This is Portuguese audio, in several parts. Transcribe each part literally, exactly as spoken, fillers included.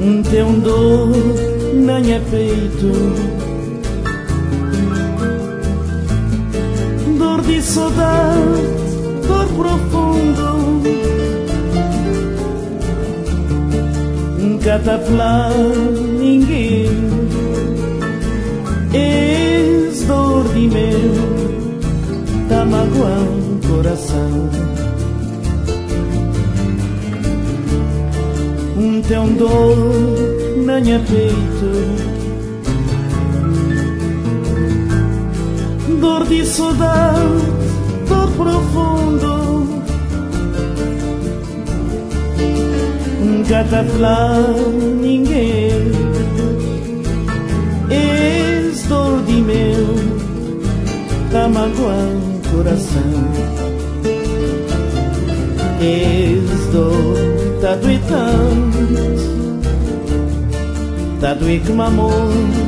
tem um dor na minha peito, dor de saudade, dor profundo, nunca tá falar ninguém, és dor de meu, tá magoando o coração. Tem um dor na minha peito, dor de saudade, dor profundo, nunca tá falar ninguém, és dor de meu, tá magoando o coração. És dor, tá doendo, tá doendo como amor,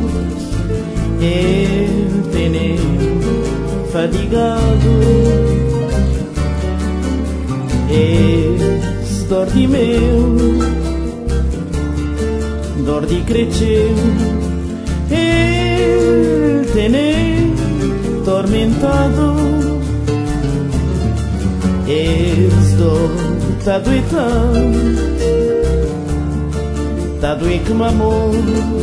eu tenho fadigado, és dor de meu, dor de cresceu, eu tenho tormentado, és dor, tá doendo, tá doendo como amor,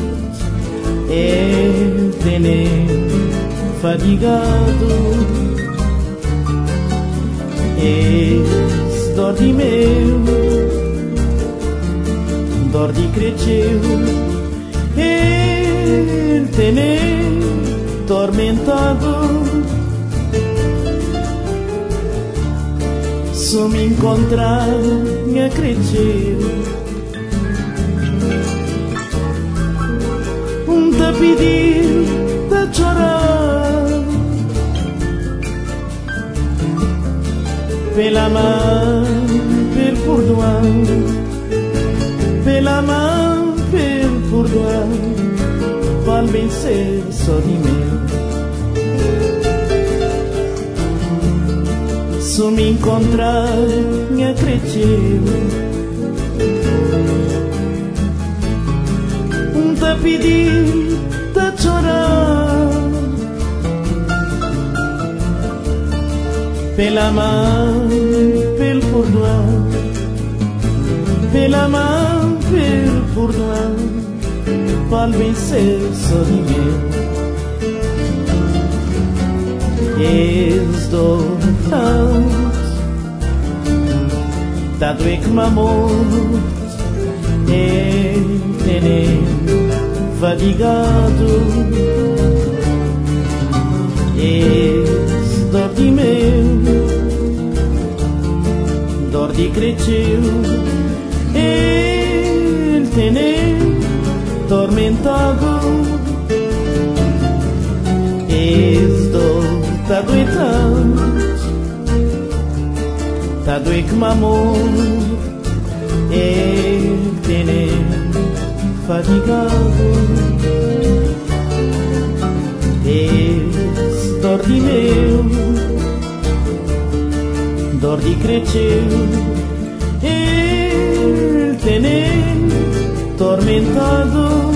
eu tenho fadigado, és dor de meu, dor de cresceu, eu tenho tormentado. Se me encontrar, me acredito, um te pedir, te chorar, pela mão, per perdoar, pela mão, per perdoar, vale vencer só de mim. Se me encontrar, me acredito, um te pedir, te chorar, pela mão, pelo perdoar, pela mão, pelo perdoar, vale vencer só ninguém. És dor tá doendo como amor, eu tenho fadigado, és dor de meu, dor de cresceu, eu tenho tormentado, és dor, tá doendo, tá doendo como amor, eu tenho fadigado, és dor de meu, dor de cresceu, eu tenho tormentado.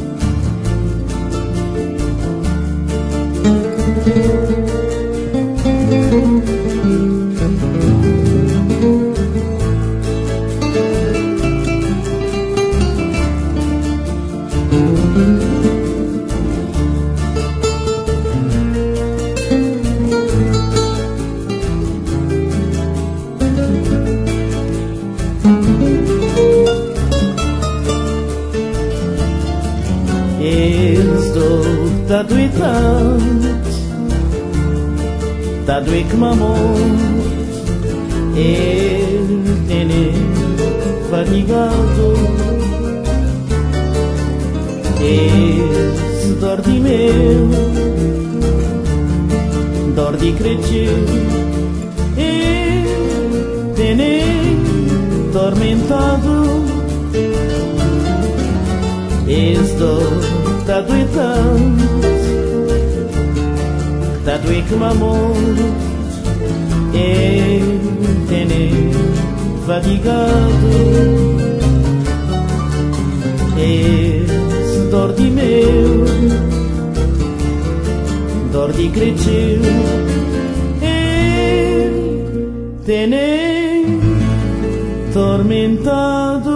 Tá doendo, tá doendo como amor, eu tenho fadigado, és dor de meu, dor de cresceu, eu tenho tormentado, és dor, tá doendo, tá doendo como amor, eu tenho fadigado, dor de meu, dor de cresceu. E tenei tormentado